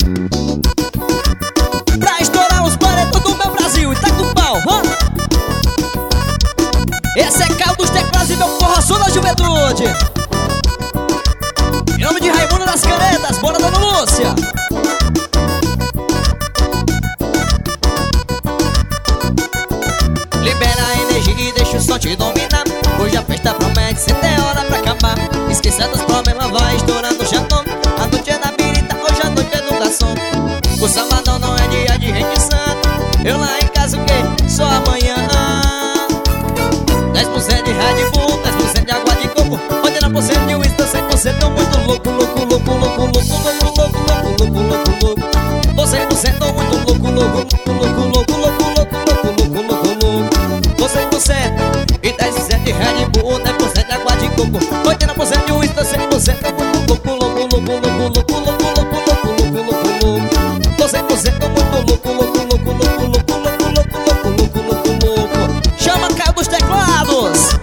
Pra estourar os paredões do meu Brasil, e tá com pau, hã? Esse é Caio dos Teclados e meu forró da juventude. Em nome de Raimundo das Canetas, bora dona Lúcia. Libera a energia e deixa o som te dominar. Hoje a festa promete ser ter hora pra acabar. Esqueça dos problemas, vai estourando o chatão. A noite é na birita, hoje a noite é no garçom. O sabadão não é dia de gente santa. Eu lá em casa o quê? Só amanhã. 10% de Red Bull, 10% de água de coco, 80% de uísque, 100% muito louco, louco, louco, louco, louco, louco, louco, louco, louco, louco, louco. 100% muito louco, louco, louco, louco, louco, louco, louco, louco, louco, louco. 100% e 10% de Red Bull, 10% de água de coco, 80% de uísque, 100% muito louco, louco, louco, louco, louco, louco, louco, louco, louco, louco, louco. 100% muito louco, louco, louco, louco, louco, louco, louco, louco, louco, louco. Chama Caio dos Teclados.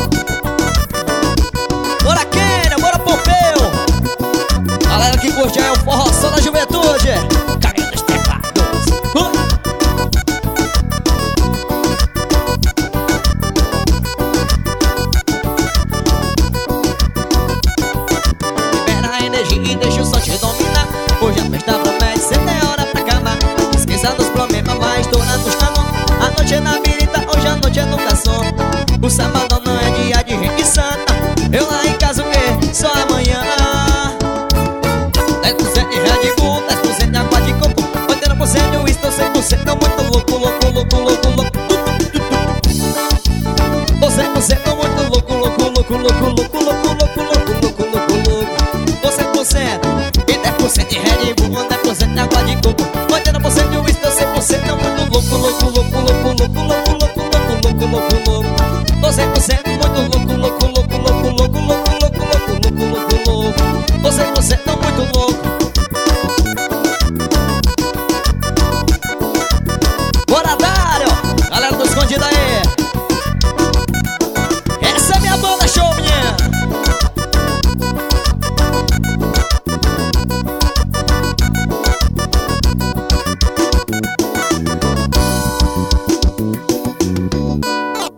Bora Kênia, bora Pompeu. Galera que curte aí o forró da juventude. Caio dos Teclados. Libera a energia e deixa o som te dominar. Hoje a festa promete ser ter hora pra acabar. Esqueça dos problemas, vai estourando os calão. A noite é na birita, hoje a noite é no garçom. O sábado não é dia de gente santa. Eu lá em casa o quê? Só amanhã. 10% de Red Bull, 10% de água de coco, 80% de uísque, 100% muito louco, louco, louco, louco, louco. 100% muito louco, louco, louco, louco, louco, louco, louco, louco, louco, louco, louco. 100% e 10% de Red Bull, 10% de água de coco, 80% de uísque, 100% muito louco, louco, louco, louco, louco, louco, louco, louco, louco, louco. 100% muito louco, louco, louco, louco, louco, louco, louco, louco, louco, louco, louco. 100% muito louco.